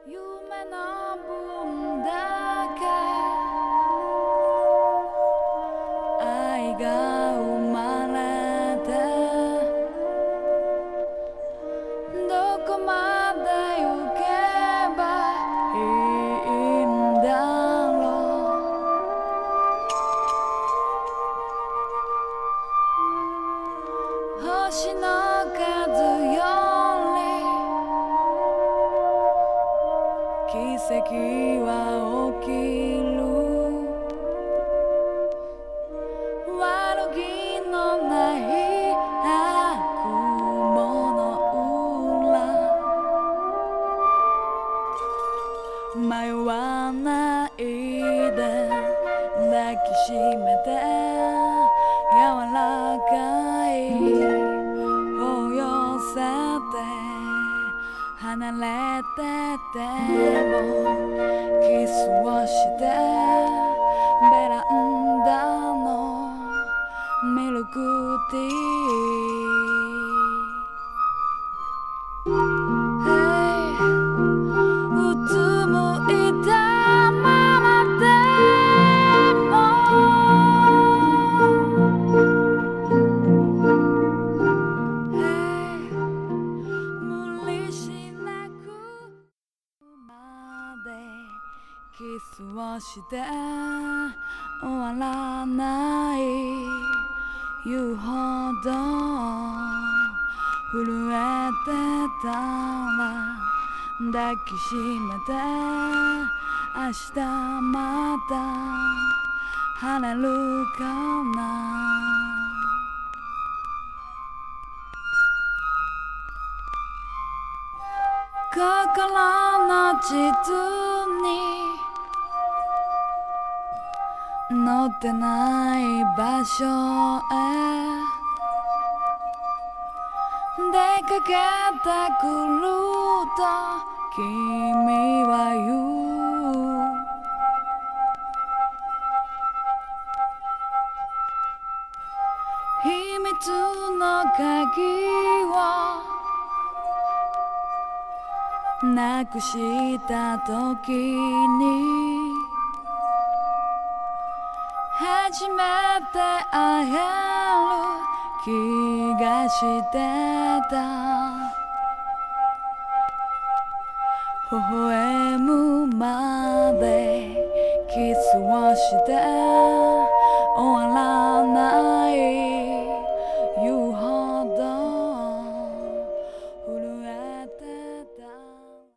夢の分だけ愛が生まれてどこまで行けばいいんだろう星の数よ奇跡は起きる悪気のない雲の裏迷わないで抱きしめて柔らかい抱寄せて離れててもキスをしてベランダのミルクティーうつむいたままでも無理しなくまでキスをして終わらない言うほど震えてたら抱きしめて明日また晴れるかな心の地図に載ってない場所へ出かけてくると君は言う秘密の鍵をなくした時に初めて会える気がしてた微笑むまでキスをして